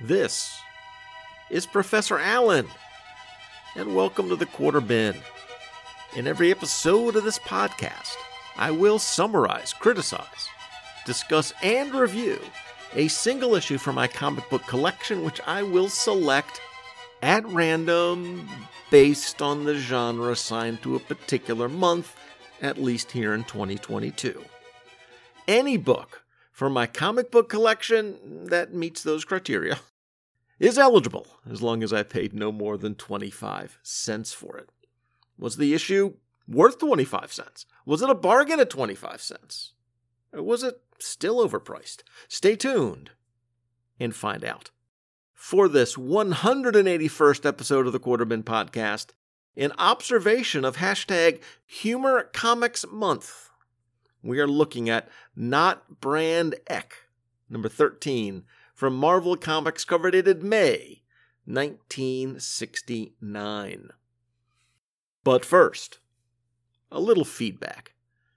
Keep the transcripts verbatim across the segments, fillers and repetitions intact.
This is Professor Allen, and welcome to the Quarter Bin. In every episode of this podcast, I will summarize, criticize, discuss, and review a single issue from my comic book collection, which I will select at random based on the genre assigned to a particular month, at least here in twenty twenty-two. Any book from my comic book collection that meets those criteria is eligible, as long as I paid no more than twenty-five cents for it. Was the issue worth twenty-five cents? Was it a bargain at twenty-five cents? Or was it still overpriced? Stay tuned and find out. For this one hundred eighty-first episode of the Quarter Bin Podcast, in observation of hashtag Humor Comics Month, we are looking at Not Brand Echh, number thirteen, from Marvel Comics, cover dated May nineteen sixty-nine. But first, a little feedback.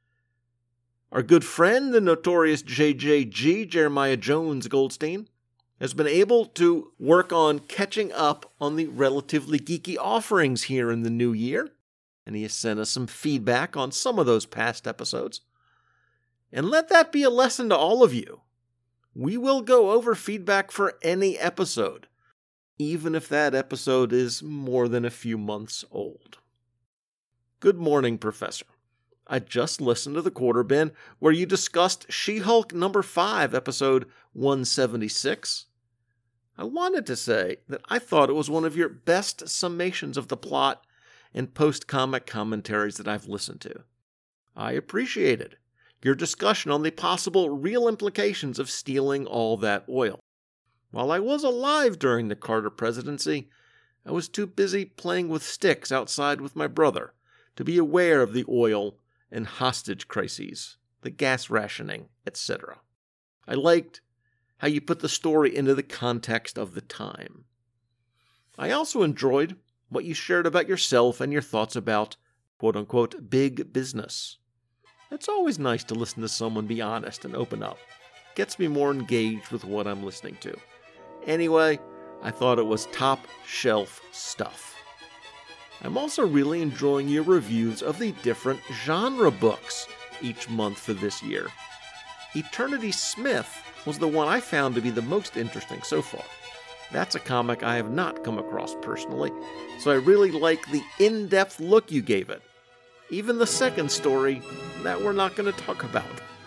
Our good friend, the notorious J J G, Jeremiah Jones Goldstein, has been able to work on catching up on the relatively geeky offerings here in the new year, and he has sent us some feedback on some of those past episodes. And let that be a lesson to all of you. We will go over feedback for any episode, even if that episode is more than a few months old. Good morning, Professor. I just listened to the Quarter Bin where you discussed She-Hulk number five, episode one seventy-six. I wanted to say that I thought it was one of your best summations of the plot and post-comic commentaries that I've listened to. I appreciated your discussion on the possible real implications of stealing all that oil. While I was alive during the Carter presidency, I was too busy playing with sticks outside with my brother to be aware of the oil and hostage crises, the gas rationing, et cetera. I liked how you put the story into the context of the time. I also enjoyed what you shared about yourself and your thoughts about, quote-unquote, big business. It's always nice to listen to someone be honest and open up. It gets me more engaged with what I'm listening to. Anyway, I thought it was top-shelf stuff. I'm also really enjoying your reviews of the different genre books each month for this year. Eternity Smith was the one I found to be the most interesting so far. That's a comic I have not come across personally, so I really like the in-depth look you gave it. Even the second story that we're not going to talk about.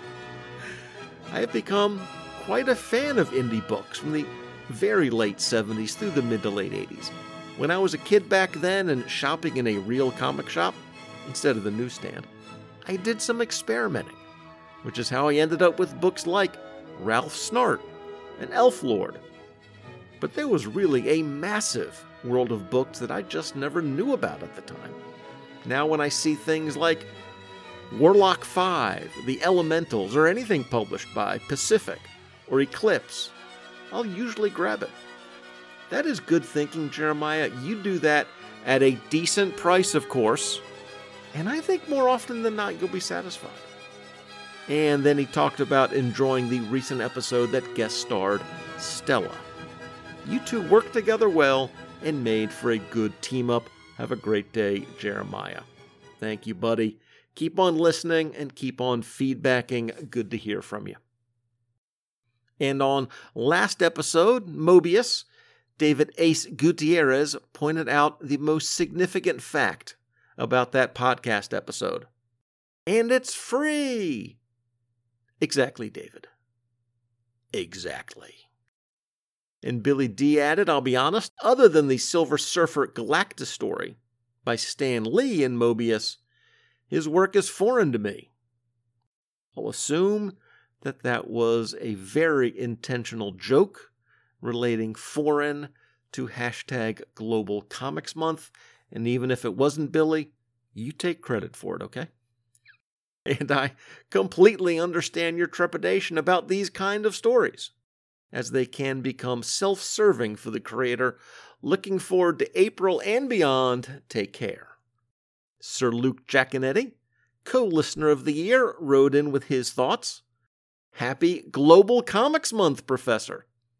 I have become quite a fan of indie books from the very late seventies through the mid to late eighties. When I was a kid back then and shopping in a real comic shop instead of the newsstand, I did some experimenting, which is how I ended up with books like Ralph Snart and Elf Lord. But there was really a massive world of books that I just never knew about at the time. Now when I see things like Warlock five, The Elementals, or anything published by Pacific or Eclipse, I'll usually grab it. That is good thinking, Jeremiah. You do that at a decent price, of course, and I think more often than not you'll be satisfied. And then he talked about enjoying the recent episode that guest starred Stella. You two worked together well and made for a good team-up. Have a great day, Jeremiah. Thank you, buddy. Keep on listening and keep on feedbacking. Good to hear from you. And on last episode, Mobius, David Ace Gutierrez pointed out the most significant fact about that podcast episode. And it's free! Exactly, David. Exactly. And Billy D added, I'll be honest, other than the Silver Surfer Galactus story by Stan Lee in Mobius, his work is foreign to me. I'll assume that that was a very intentional joke relating foreign to hashtag Global Comics Month, and even if it wasn't Billy, you take credit for it, okay? And I completely understand your trepidation about these kind of stories, as they can become self-serving for the creator. Looking forward to April and beyond. Take care. Sir Luke Giaconetti, co-listener of the year, wrote in with his thoughts. Happy Global Comics Month, Professor.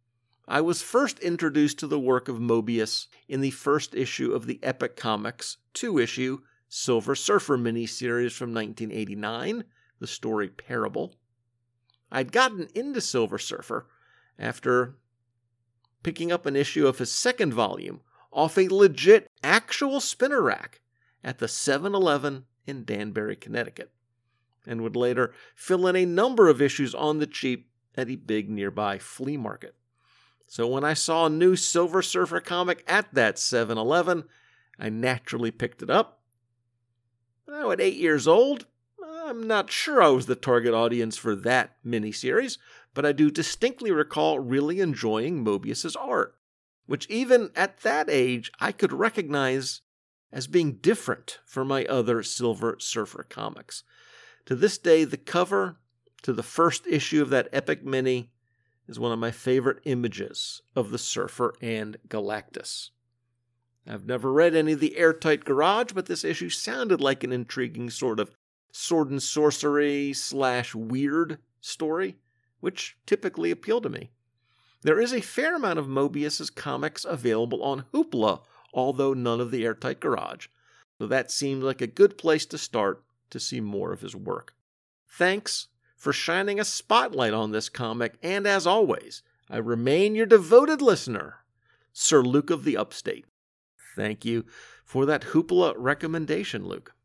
I was first introduced to the work of Moebius in the first issue of the Epic Comics two-issue Silver Surfer miniseries from nineteen eighty-nine, the story Parable. I'd gotten into Silver Surfer after picking up an issue of his second volume off a legit actual spinner rack at the seven eleven in Danbury, Connecticut, and would later fill in a number of issues on the cheap at a big nearby flea market. So when I saw a new Silver Surfer comic at that seven eleven, I naturally picked it up. Now at eight years old, I'm not sure I was the target audience for that miniseries, but I do distinctly recall really enjoying Moebius's art, which even at that age I could recognize as being different from my other Silver Surfer comics. To this day, the cover to the first issue of that epic mini is one of my favorite images of the Surfer and Galactus. I've never read any of the Airtight Garage, but this issue sounded like an intriguing sort of sword and sorcery slash weird story, which typically appealed to me. There is a fair amount of Moebius's comics available on Hoopla, although none of the Airtight Garage, so that seemed like a good place to start to see more of his work. Thanks for shining a spotlight on this comic, and as always, I remain your devoted listener, Sir Luke of the Upstate. Thank you for that Hoopla recommendation, Luke.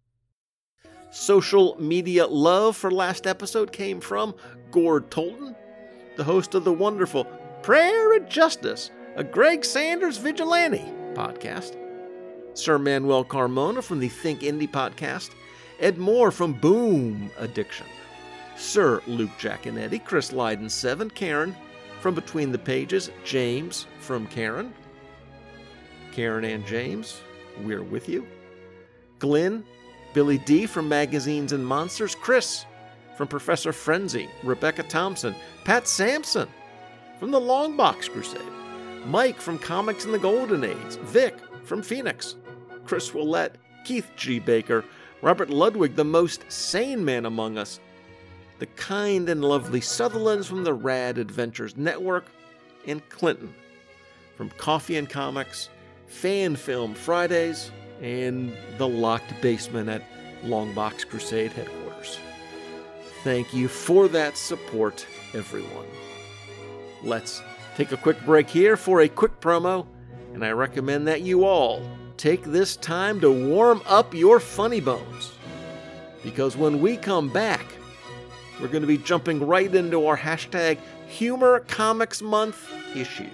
Social media love for last episode came from Gord Tolton, the host of the wonderful Prayer and Justice, a Greg Sanders Vigilante podcast, Sir Manuel Carmona from the Think Indie podcast, Ed Moore from Boom Addiction, Sir Luke Giaconetti, Chris Lydon seven, Karen from Between the Pages, James from Karen, Karen and James, we're with you, Glenn, Billy D. from Magazines and Monsters, Chris from Professor Frenzy, Rebecca Thompson, Pat Sampson from the Longbox Crusade, Mike from Comics in the Golden Age, Vic from Phoenix, Chris Willett, Keith G. Baker, Robert Ludwig, the most sane man among us, the kind and lovely Sutherlands from the Rad Adventures Network, and Clinton from Coffee and Comics, Fan Film Fridays, and the locked basement at Longbox Crusade headquarters. Thank you for that support, everyone. Let's take a quick break here for a quick promo, and I recommend that you all take this time to warm up your funny bones, because when we come back, we're going to be jumping right into our hashtag Humor Comics Month issue.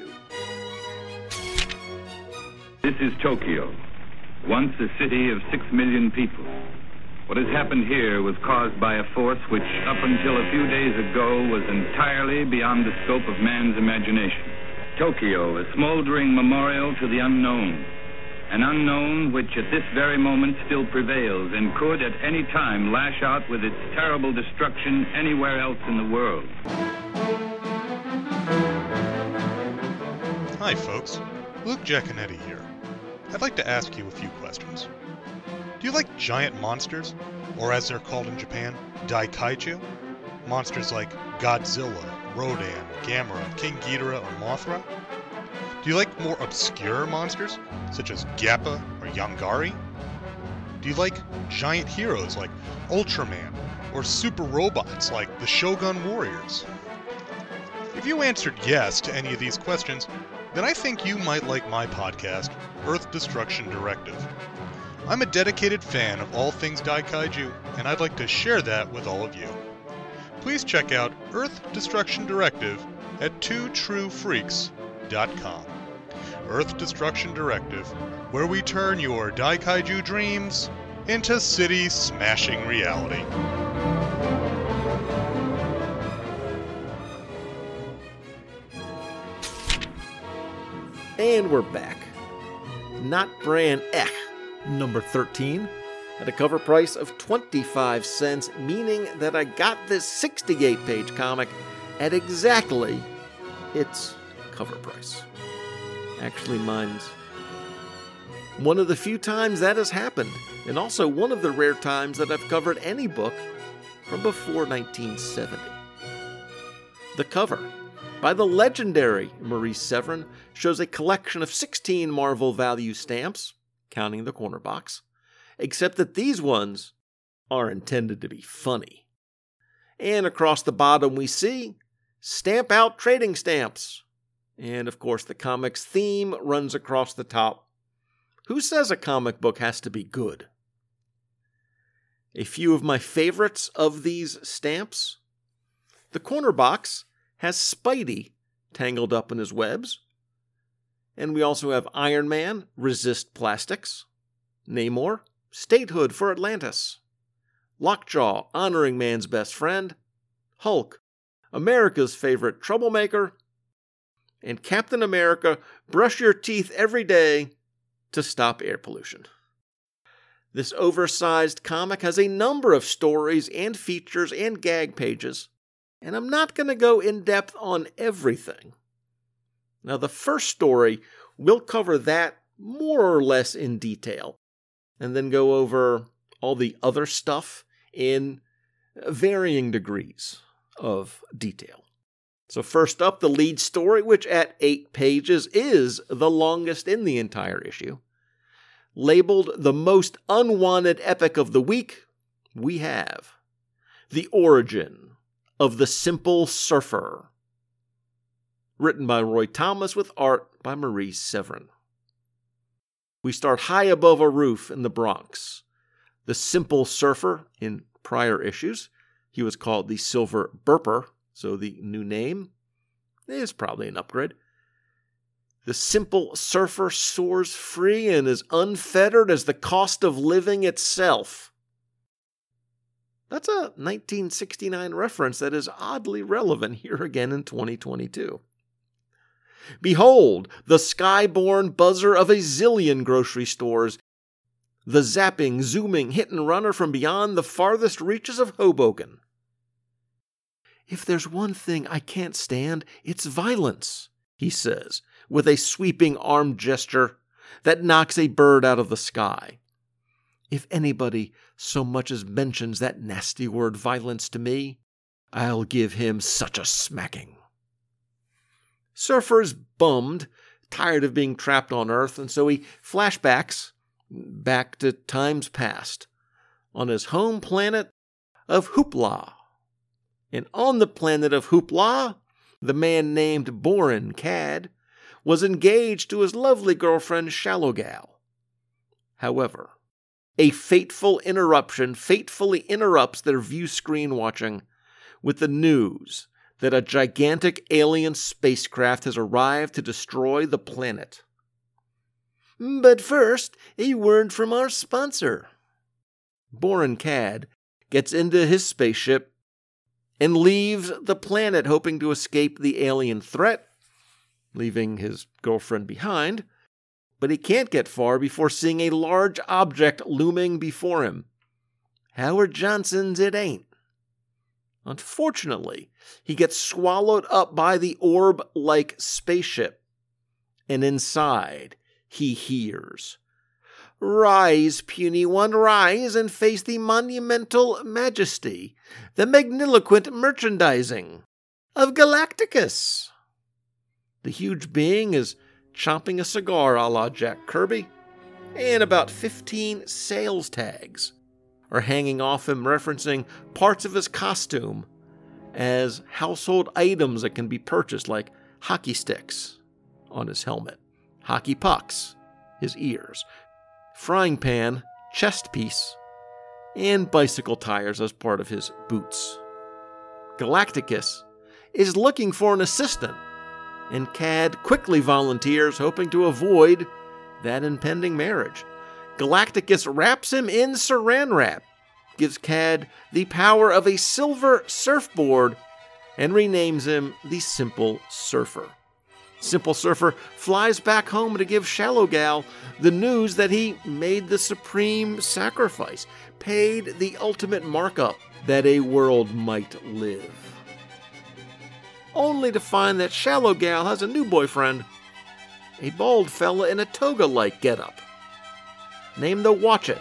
This is Tokyo, once a city of six million people. What has happened here was caused by a force which, up until a few days ago, was entirely beyond the scope of man's imagination. Tokyo, a smoldering memorial to the unknown. An unknown which at this very moment still prevails and could at any time lash out with its terrible destruction anywhere else in the world. Hi folks, Luke Giaconetti here. I'd like to ask you a few questions. Do you like giant monsters, or as they're called in Japan, Daikaiju? Monsters like Godzilla, Rodan, Gamera, King Ghidorah, or Mothra? Do you like more obscure monsters, such as Gappa or Yongari? Do you like giant heroes like Ultraman, or super robots like the Shogun Warriors? If you answered yes to any of these questions, then I think you might like my podcast, Earth Destruction Directive. I'm a dedicated fan of all things Daikaiju, and I'd like to share that with all of you. Please check out Earth Destruction Directive at two true freaks dot com. Earth Destruction Directive, where we turn your Daikaiju dreams into city-smashing reality. And we're back. Not Brand Ech, number thirteen, at a cover price of twenty-five cents, meaning that I got this sixty-eight page comic at exactly its cover price. Actually, mine's one of the few times that has happened, and also one of the rare times that I've covered any book from before nineteen seventy. The cover by the legendary Maurice Severin shows a collection of sixteen Marvel value stamps, counting the corner box, except that these ones are intended to be funny. And across the bottom we see Stamp Out Trading Stamps. And of course the comic's theme runs across the top. Who says a comic book has to be good? A few of my favorites of these stamps. The corner box has Spidey tangled up in his webs. And we also have Iron Man, Resist Plastics. Namor, Statehood for Atlantis. Lockjaw, honoring man's best friend. Hulk, America's favorite troublemaker. And Captain America, brush your teeth every day to stop air pollution. This oversized comic has a number of stories and features and gag pages, and I'm not going to go in depth on everything. Now, the first story, we'll cover that more or less in detail, and then go over all the other stuff in varying degrees of detail. So first up, the lead story, which at eight pages is the longest in the entire issue. Labeled the most unwanted epic of the week, we have The Origin of the Simple Surfer. Written by Roy Thomas with art by Maurice Severin. We start high above a roof in the Bronx. The Simple Surfer, in prior issues, he was called the Silver Burper, so the new name is probably an upgrade. The Simple Surfer soars free and as unfettered as the cost of living itself. That's a nineteen sixty-nine reference that is oddly relevant here again in twenty twenty-two. Behold, the sky-born buzzer of a zillion grocery stores, the zapping, zooming hit and runner from beyond the farthest reaches of Hoboken. If there's one thing I can't stand, it's violence, he says, with a sweeping arm gesture that knocks a bird out of the sky. If anybody so much as mentions that nasty word violence to me, I'll give him such a smacking. Surfer's bummed, tired of being trapped on Earth, and so he flashbacks back to times past on his home planet of Hoopla. And on the planet of Hoopla, the man named Borin Cad was engaged to his lovely girlfriend Shallow Gal. However, a fateful interruption fatefully interrupts their view screen watching with the news that a gigantic alien spacecraft has arrived to destroy the planet. But first, a word from our sponsor. Borin Cad gets into his spaceship and leaves the planet hoping to escape the alien threat, leaving his girlfriend behind, but he can't get far before seeing a large object looming before him. Howard Johnson's it ain't. Unfortunately, he gets swallowed up by the orb-like spaceship, and inside he hears, "Rise, puny one, rise and face the monumental majesty, the magniloquent merchandising of Galacticus." The huge being is chomping a cigar a la Jack Kirby, and about fifteen sales tags are hanging off him referencing parts of his costume as household items that can be purchased, like hockey sticks on his helmet, hockey pucks, his ears, frying pan, chest piece, and bicycle tires as part of his boots. Galacticus is looking for an assistant, and Cad quickly volunteers, hoping to avoid that impending marriage. Galacticus wraps him in saran wrap, gives Cad the power of a silver surfboard, and renames him the Simple Surfer. Simple Surfer flies back home to give Shallow Gal the news that he made the supreme sacrifice, paid the ultimate markup that a world might live. Only to find that Shallow Gal has a new boyfriend, a bald fella in a toga-like getup, named the Watchet.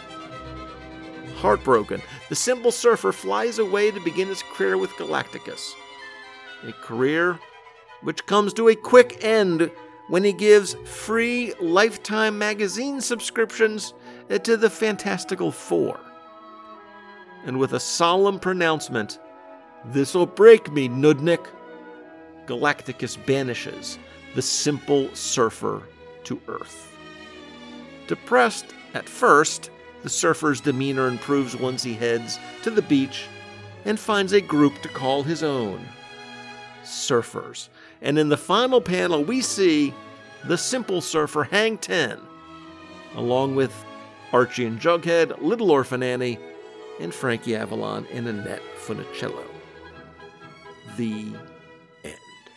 Heartbroken, the Simple Surfer flies away to begin his career with Galacticus, a career which comes to a quick end when he gives free Lifetime magazine subscriptions to the Fantastical Four. And with a solemn pronouncement, "This'll break me, Nudnik," Galacticus banishes the simple surfer to Earth. Depressed at first, the surfer's demeanor improves once he heads to the beach and finds a group to call his own, Surfers. And in the final panel, we see the simple surfer hang ten, along with Archie and Jughead, Little Orphan Annie, and Frankie Avalon and Annette Funicello. The end.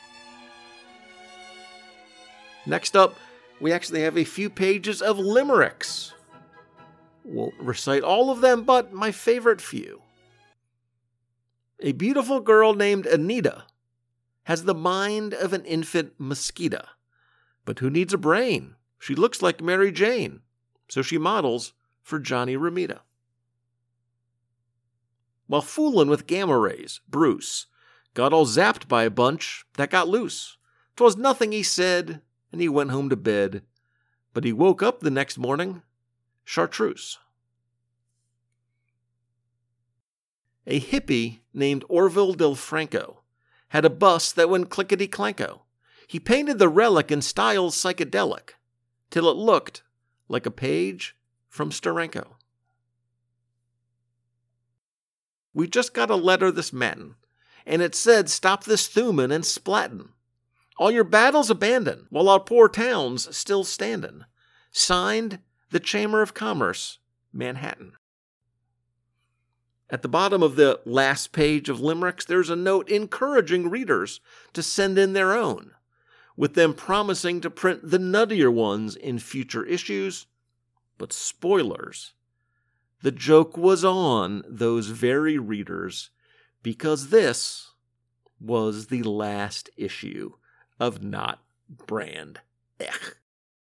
Next up, we actually have a few pages of limericks. Won't recite all of them, but my favorite few. A beautiful girl named Anita has the mind of an infant mosquito. But who needs a brain? She looks like Mary Jane, so she models for Johnny Romita. While fooling with gamma rays, Bruce got all zapped by a bunch that got loose. 'Twas nothing, he said, and he went home to bed. But he woke up the next morning, chartreuse. A hippie named Orville Del Franco had a bus that went clickety-clanko. He painted the relic in styles psychedelic, till it looked like a page from Steranko. We just got a letter this matin, and it said stop this thumin' and splattin'. All your battles abandon, while our poor town's still standin'. Signed, the Chamber of Commerce, Manhattan. At the bottom of the last page of limericks, there's a note encouraging readers to send in their own, with them promising to print the nuttier ones in future issues. But spoilers, the joke was on those very readers, because this was the last issue of Not Brand Ech.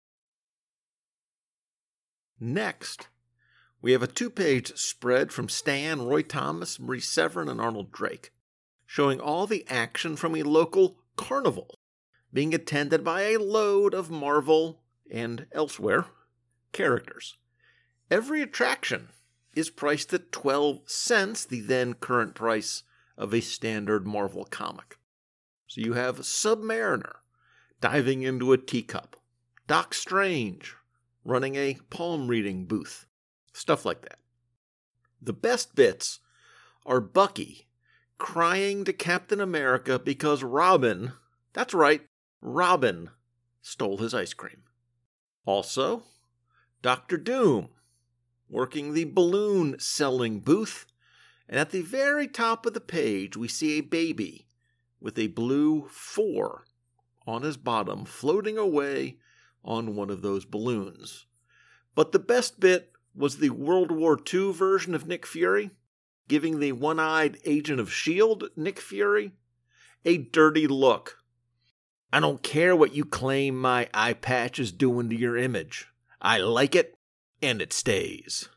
Next, we have a two-page spread from Stan, Roy Thomas, Maurice Severin, and Arnold Drake, showing all the action from a local carnival, being attended by a load of Marvel and elsewhere characters. Every attraction is priced at twelve cents, the then current price of a standard Marvel comic. So you have Submariner diving into a teacup, Doc Strange running a palm reading booth, stuff like that. The best bits are Bucky crying to Captain America because Robin, that's right, Robin stole his ice cream. Also, Doctor Doom working the balloon selling booth, and at the very top of the page we see a baby with a blue four on his bottom floating away on one of those balloons. But the best bit was the World War Two version of Nick Fury, giving the one-eyed agent of S H I E L D, Nick Fury, a dirty look. I don't care what you claim my eye patch is doing to your image. I like it, and it stays.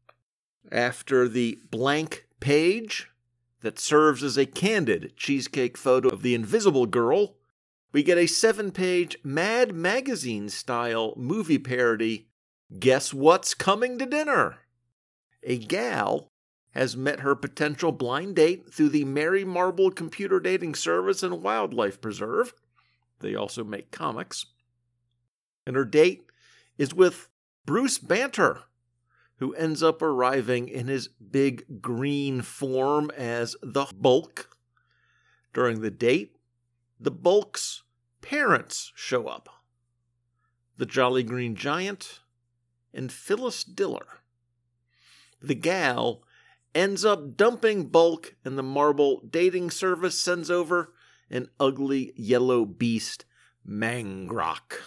After the blank page that serves as a candid cheesecake photo of the Invisible Girl, we get a seven-page Mad Magazine-style movie parody, Guess What's Coming to Dinner? A gal has met her potential blind date through the Mary Marble computer dating service and wildlife preserve. They also make comics. And her date is with Bruce Banter, who ends up arriving in his big green form as the Bulk. During the date, the Bulk's parents show up. The Jolly Green Giant and Phyllis Diller. The gal ends up dumping Bulk, and the Marble dating service sends over an ugly yellow beast, Mangrok.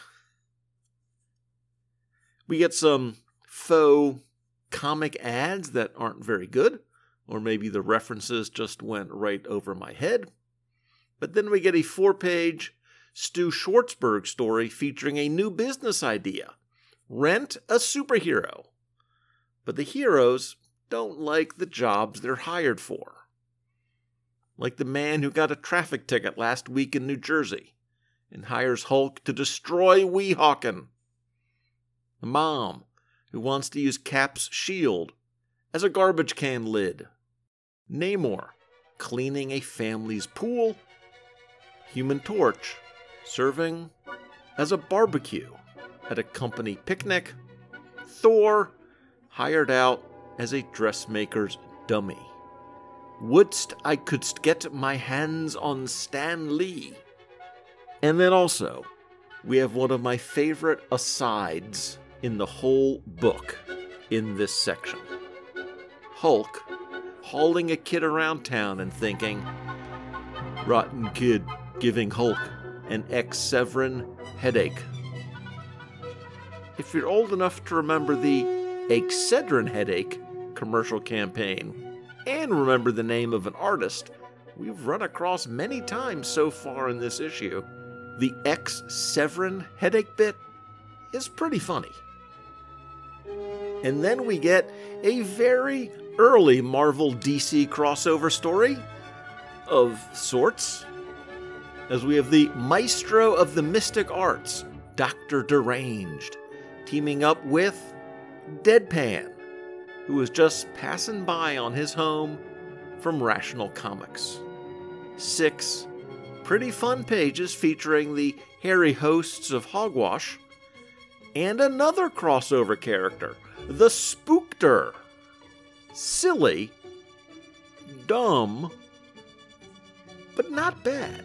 We get some faux comic ads that aren't very good, or maybe the references just went right over my head. But then we get a four-page Stu Schwartzberg story featuring a new business idea. Rent a superhero. But the heroes don't like the jobs they're hired for. Like the man who got a traffic ticket last week in New Jersey, and hires Hulk to destroy Weehawken. The mom, who wants to use Cap's shield as a garbage can lid. Namor, cleaning a family's pool. Human Torch, serving as a barbecue at a company picnic. Thor, hired out as a dressmaker's dummy. Wouldst I couldst get my hands on Stan Lee. And then also, we have one of my favorite asides in the whole book in this section. Hulk hauling a kid around town and thinking, rotten kid giving Hulk an Excedrin headache. If you're old enough to remember the Excedrin headache commercial campaign and remember the name of an artist we've run across many times so far in this issue, the Excedrin headache bit is pretty funny. And then we get a very early Marvel D C crossover story of sorts, as we have the maestro of the mystic arts, Doctor Deranged, teaming up with Deadpan, who was just passing by on his home from Rational Comics. Six pretty fun pages featuring the hairy hosts of Hogwash, and another crossover character, the Spookter. Silly, dumb, but not bad.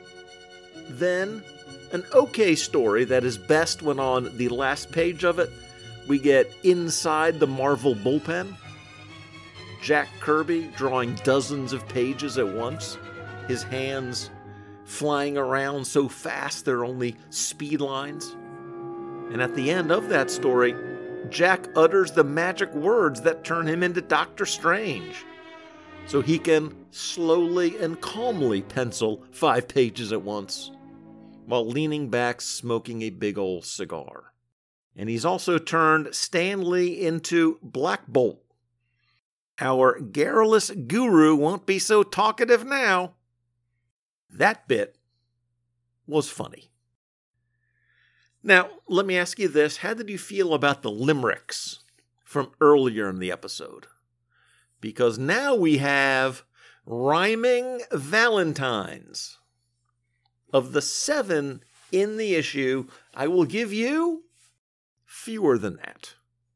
Then, an okay story that is best when on the last page of it, we get Inside the Marvel Bullpen. Jack Kirby drawing dozens of pages at once, his hands flying around so fast they're only speed lines. And at the end of that story, Jack utters the magic words that turn him into Doctor Strange, so he can slowly and calmly pencil five pages at once, while leaning back smoking a big old cigar. And he's also turned Stan Lee into Black Bolt. Our garrulous guru won't be so talkative now. That bit was funny. Now, let me ask you this. How did you feel about the limericks from earlier in the episode? Because now we have rhyming Valentines. Of the seven in the issue, I will give you fewer than that.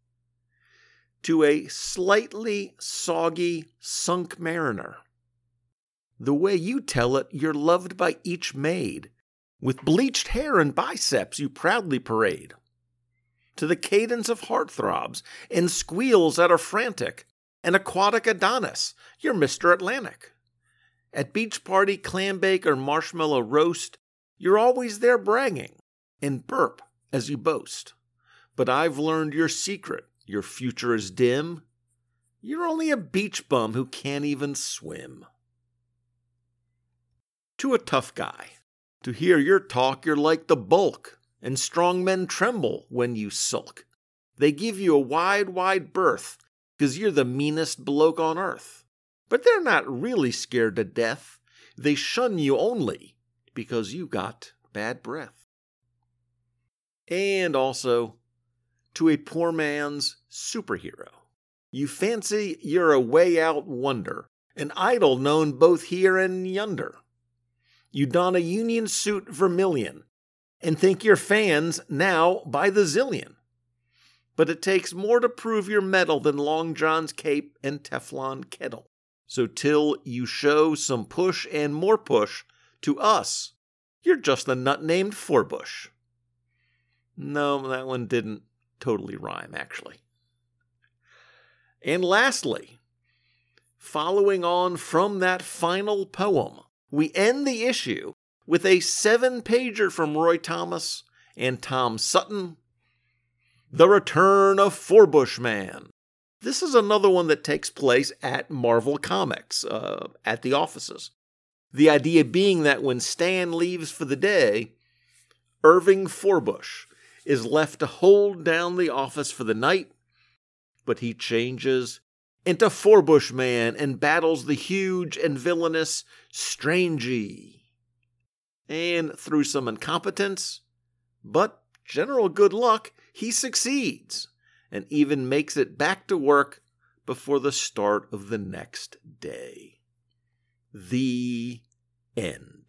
To a slightly soggy sunk mariner. The way you tell it, you're loved by each maid. With bleached hair and biceps you proudly parade. To the cadence of heartthrobs and squeals that are frantic, an aquatic Adonis, you're Mister Atlantic. At beach party, clam bake, or marshmallow roast, you're always there bragging, and burp as you boast. But I've learned your secret, your future is dim. You're only a beach bum who can't even swim. To a tough guy. To hear your talk, you're like the bulk, and strong men tremble when you sulk. They give you a wide, wide berth, 'cause you're the meanest bloke on earth. But they're not really scared to death. They shun you only because you got bad breath. And also, to a poor man's superhero. You fancy you're a way out wonder, an idol known both here and yonder. You don a Union suit vermilion and think you're fans now by the zillion. But it takes more to prove your mettle than Long John's cape and Teflon kettle. So till you show some push and more push to us, you're just a nut named Forbush. No, that one didn't totally rhyme, actually. And lastly, following on from that final poem, we end the issue with a seven-pager from Roy Thomas and Tom Sutton, The Return of Forbush Man. This is another one that takes place at Marvel Comics, uh, at the offices. The idea being that when Stan leaves for the day, Irving Forbush is left to hold down the office for the night, but he changes into Forbush Man and battles the huge and villainous Strangey. and through some incompetence, but general good luck, he succeeds and even makes it back to work before the start of the next day. The end.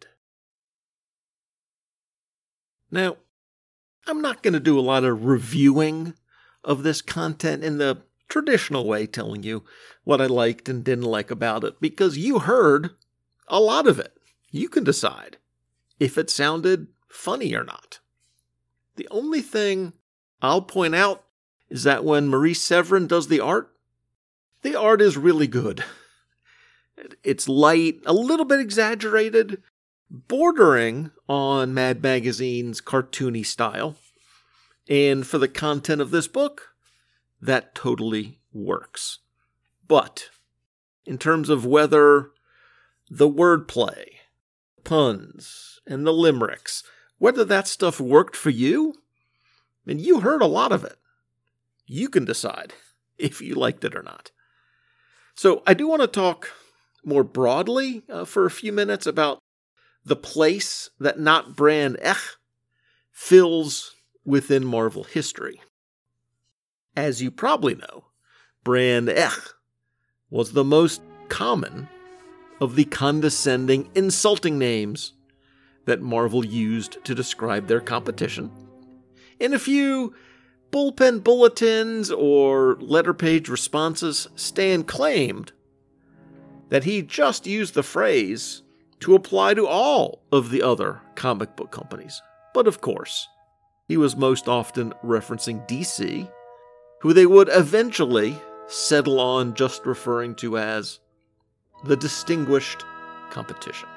Now, I'm not going to do a lot of reviewing of this content in the traditional way, telling you what I liked and didn't like about it, because you heard a lot of it. You can decide if it sounded funny or not. The only thing I'll point out is that when Maurice Severin does the art, the art is really good. It's light, a little bit exaggerated, bordering on Mad Magazine's cartoony style. And for the content of this book, that totally works. But in terms of whether the wordplay, puns, and the limericks, whether that stuff worked for you, and you heard a lot of it, you can decide if you liked it or not. So I do want to talk more broadly uh, for a few minutes about the place that Not Brand Echh fills within Marvel history. As you probably know, Brand Echh was the most common of the condescending, insulting names that Marvel used to describe their competition. In a few bullpen bulletins or letter page responses, Stan claimed that he just used the phrase to apply to all of the other comic book companies. But of course, he was most often referencing D C, who they would eventually settle on just referring to as the distinguished competition.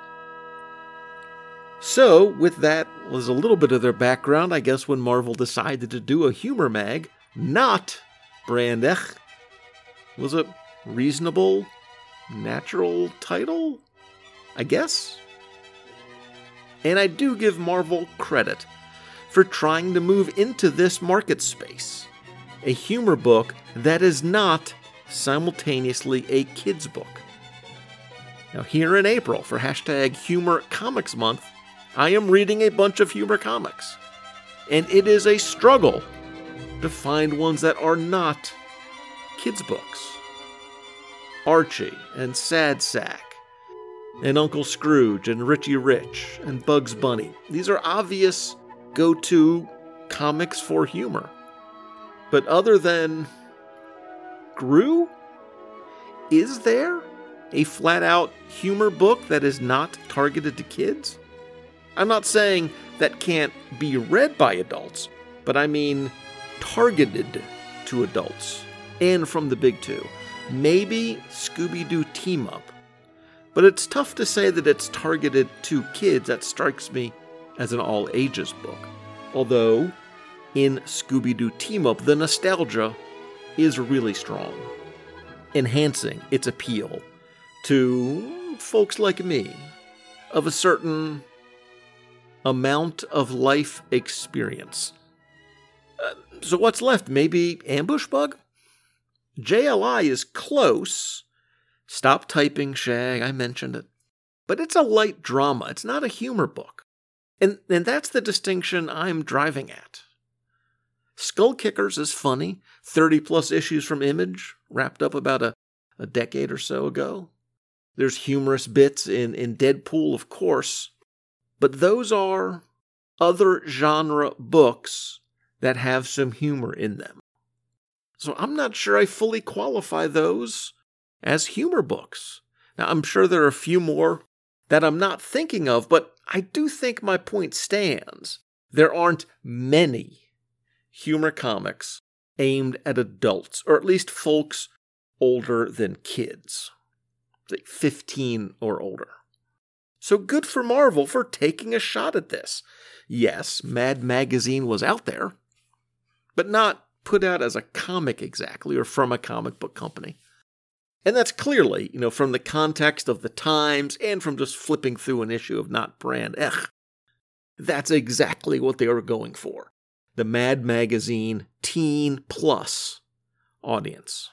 So, with that was a little bit of their background, I guess when Marvel decided to do a humor mag, not Brand Echh, was a reasonable, natural title, I guess? And I do give Marvel credit for trying to move into this market space, a humor book that is not simultaneously a kid's book. Now, here in April, for hashtag Humor Comics Month, I am reading a bunch of humor comics, and it is a struggle to find ones that are not kids' books. Archie and Sad Sack, and Uncle Scrooge and Richie Rich and Bugs Bunny. These are obvious go-to comics for humor. But other than Gru, is there a flat-out humor book that is not targeted to kids? I'm not saying that can't be read by adults, but I mean targeted to adults, and from the big two. Maybe Scooby-Doo Team Up, but it's tough to say that it's targeted to kids. That strikes me as an all-ages book. Although, in Scooby-Doo Team Up, the nostalgia is really strong, enhancing its appeal to folks like me, of a certain amount of life experience. Uh, so what's left? Maybe Ambush Bug? J L I is close. Stop typing, Shag, I mentioned it. But it's a light drama. It's not a humor book. And, and that's the distinction I'm driving at. Skull Kickers is funny. thirty-plus issues from Image, wrapped up about a, a decade or so ago. There's humorous bits in, in Deadpool, of course. But those are other genre books that have some humor in them. So I'm not sure I fully qualify those as humor books. Now, I'm sure there are a few more that I'm not thinking of, but I do think my point stands. There aren't many humor comics aimed at adults, or at least folks older than kids, like fifteen or older. So good for Marvel for taking a shot at this. Yes, Mad Magazine was out there, but not put out as a comic exactly, or from a comic book company. And that's clearly, you know, from the context of the times and from just flipping through an issue of Not Brand Echh. That's exactly what they were going for. The Mad Magazine Teen Plus audience.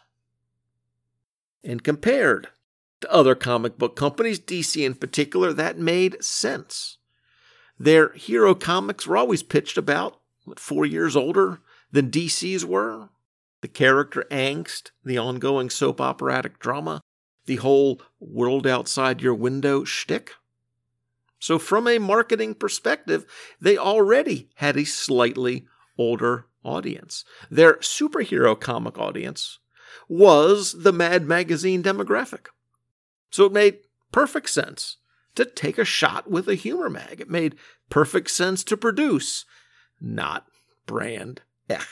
And compared to other comic book companies, D C in particular, that made sense. Their hero comics were always pitched about, what, four years older than D C's were. The character angst, the ongoing soap operatic drama, the whole world outside your window shtick. So from a marketing perspective, they already had a slightly older audience. Their superhero comic audience was the Mad Magazine demographic. So it made perfect sense to take a shot with a humor mag. It made perfect sense to produce, not brand Ech.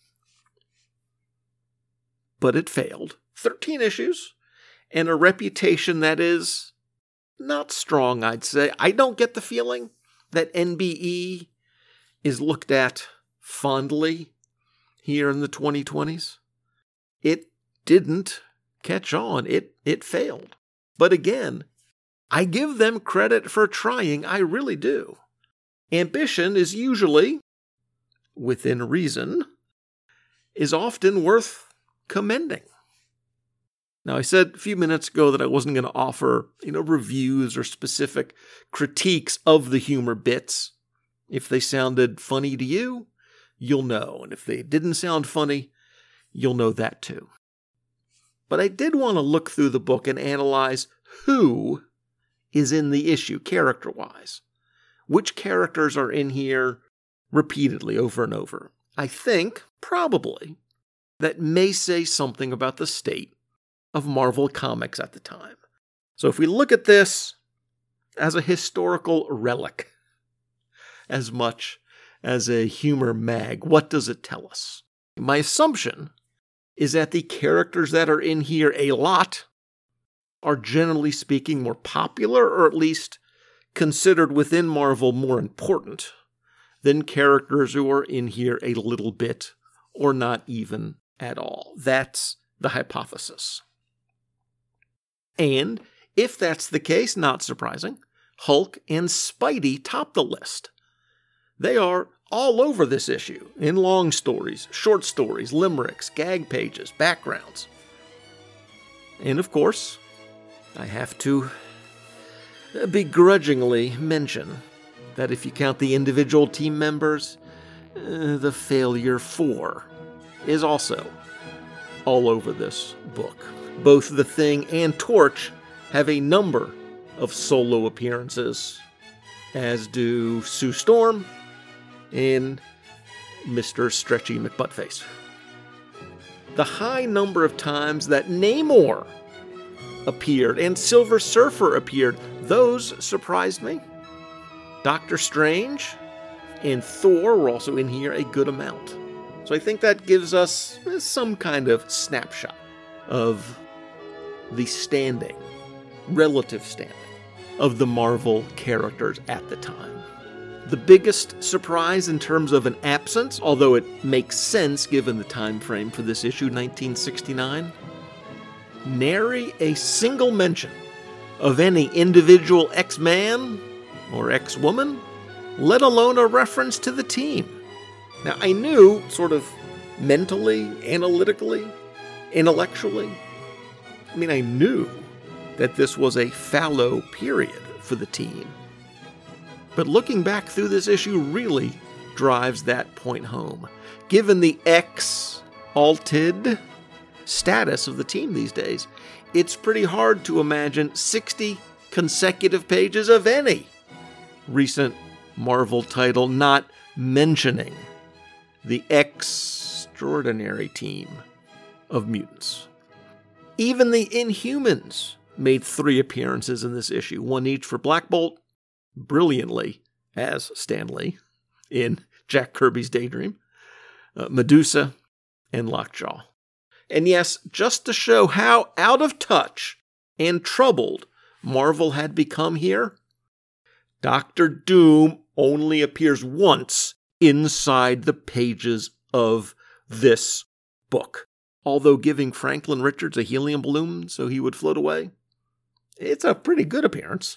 But it failed. thirteen issues and a reputation that is not strong, I'd say. I don't get the feeling that N B E is looked at fondly here in the twenty twenties. It didn't catch on. It it failed. But again, I give them credit for trying. I really do. Ambition is usually, within reason, is often worth commending. Now, I said a few minutes ago that I wasn't going to offer, you know, reviews or specific critiques of the humor bits. If they sounded funny to you, you'll know. And if they didn't sound funny, you'll know that too. But I did want to look through the book and analyze who is in the issue character-wise. Which characters are in here repeatedly over and over. I think, probably, that may say something about the state of Marvel Comics at the time. So if we look at this as a historical relic, as much as a humor mag, what does it tell us? My assumption is that the characters that are in here a lot are generally speaking more popular, or at least considered within Marvel more important than characters who are in here a little bit or not even at all. That's the hypothesis. And if that's the case, not surprising, Hulk and Spidey top the list. They are all over this issue, in long stories, short stories, limericks, gag pages, backgrounds. And of course, I have to begrudgingly mention that if you count the individual team members, uh, the Failure Four is also all over this book. Both The Thing and Torch have a number of solo appearances, as do Sue Storm and Mister Stretchy McButtface. The high number of times that Namor appeared and Silver Surfer appeared, those surprised me. Doctor Strange and Thor were also in here a good amount. So I think that gives us some kind of snapshot of the standing, relative standing, of the Marvel characters at the time. The biggest surprise in terms of an absence, although it makes sense given the time frame for this issue, nineteen sixty-nine, nary a single mention of any individual X-Man or X-Woman, let alone a reference to the team. Now, I knew, sort of mentally, analytically, intellectually, I mean, I knew that this was a fallow period for the team. But looking back through this issue really drives that point home. Given the exalted status of the team these days, it's pretty hard to imagine sixty consecutive pages of any recent Marvel title not mentioning the extraordinary team of mutants. Even the Inhumans made three appearances in this issue, one each for Black Bolt, brilliantly as Stan Lee in Jack Kirby's Daydream, uh, Medusa, and Lockjaw. And yes, just to show how out of touch and troubled Marvel had become here, Doctor Doom only appears once inside the pages of this book. Although giving Franklin Richards a helium balloon so he would float away, it's a pretty good appearance.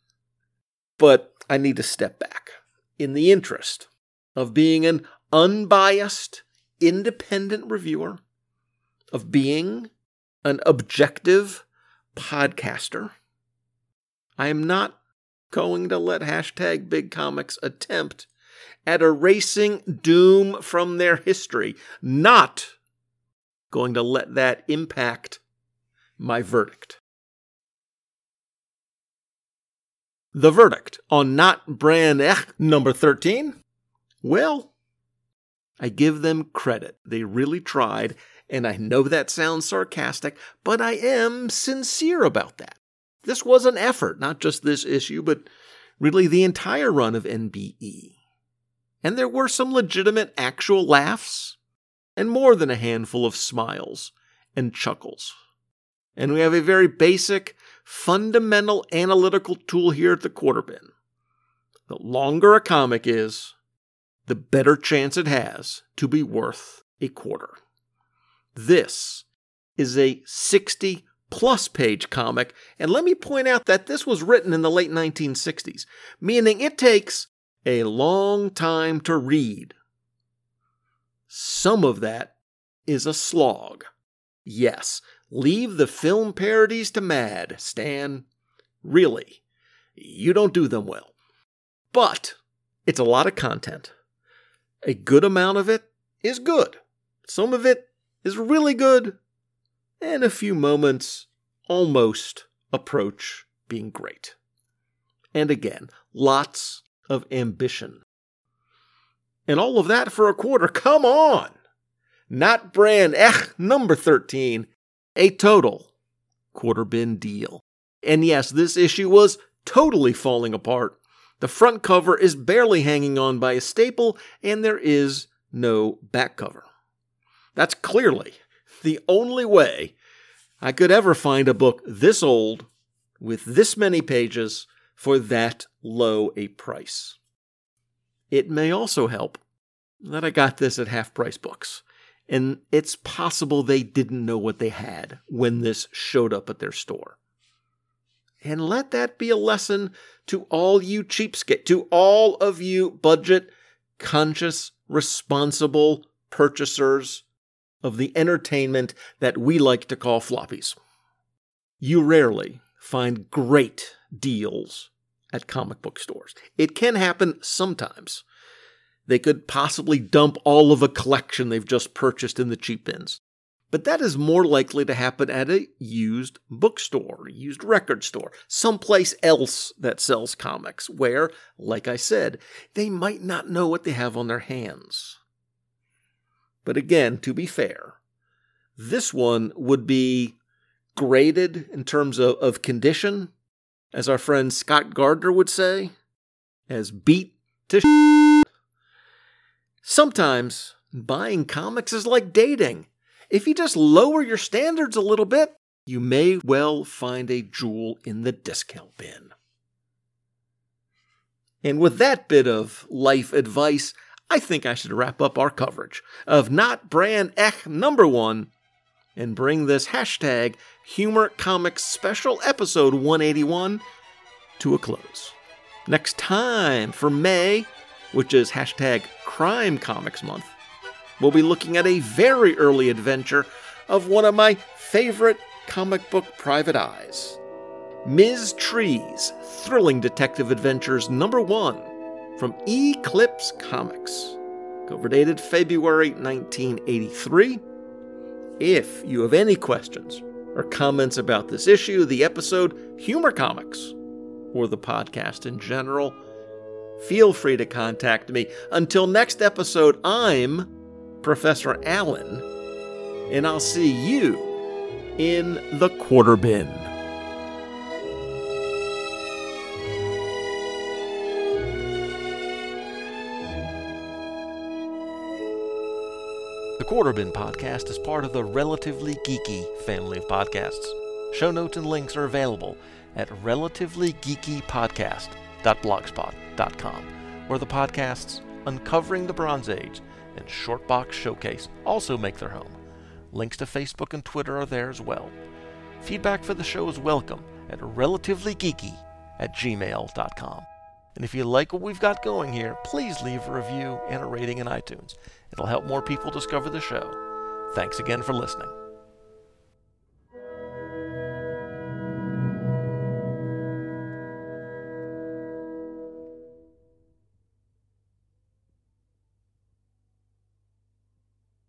But I need to step back. In the interest of being an unbiased, independent reviewer, of being an objective podcaster, I am not going to let hashtag Big Comics attempt at erasing Doom from their history, not going to let that impact my verdict. The verdict on Not Brand Ech number thirteen? Well, I give them credit. They really tried, and I know that sounds sarcastic, but I am sincere about that. This was an effort, not just this issue, but really the entire run of N B E. And there were some legitimate actual laughs, and more than a handful of smiles and chuckles. And we have a very basic, fundamental analytical tool here at the Quarter Bin. The longer a comic is, the better chance it has to be worth a quarter. This is a sixty-plus page comic, and let me point out that this was written in the late nineteen sixties, meaning it takes a long time to read. Some of that is a slog. Yes, leave the film parodies to Mad, Stan. Really, you don't do them well. But it's a lot of content. A good amount of it is good. Some of it is really good. And a few moments almost approach being great. And again, lots of ambition. And all of that for a quarter. Come on! Not Brand Ech number thirteen. A total Quarter Bin deal. And yes, this issue was totally falling apart. The front cover is barely hanging on by a staple, and there is no back cover. That's clearly the only way I could ever find a book this old, with this many pages, for that low a price. It may also help that I got this at Half Price Books, and it's possible they didn't know what they had when this showed up at their store. And let that be a lesson to all you cheapskates, to all of you budget-conscious, responsible purchasers of the entertainment that we like to call floppies. You rarely find great deals at comic book stores. It can happen sometimes. They could possibly dump all of a collection they've just purchased in the cheap bins. But that is more likely to happen at a used bookstore, a used record store, someplace else that sells comics, where, like I said, they might not know what they have on their hands. But again, to be fair, this one would be graded in terms of, of condition, as our friend Scott Gardner would say, as beat to sh**. Sometimes buying comics is like dating. If you just lower your standards a little bit, you may well find a jewel in the discount bin. And with that bit of life advice, I think I should wrap up our coverage of Not Brand Ech number one and bring this hashtag Humor Comics Special Episode one eighty-one to a close. Next time for May, which is hashtag Crime Comics Month, we'll be looking at a very early adventure of one of my favorite comic book private eyes. Miz Tree's Thrilling Detective Adventures number one from Eclipse Comics, cover dated February nineteen eighty-three. If you have any questions or comments about this issue, the episode, Humor Comics, or the podcast in general, feel free to contact me. Until next episode, I'm Professor Allen, and I'll see you in the Quarter Bin. The Quarter Bin podcast is part of the Relatively Geeky family of podcasts. Show notes and links are available at relatively geeky podcast dot blogspot dot com, where the podcasts Uncovering the Bronze Age and Shortbox Showcase also make their home. Links to Facebook and Twitter are there as well. Feedback for the show is welcome at relativelygeeky at gmail dot com. And if you like what we've got going here, please leave a review and a rating in iTunes. It'll help more people discover the show. Thanks again for listening.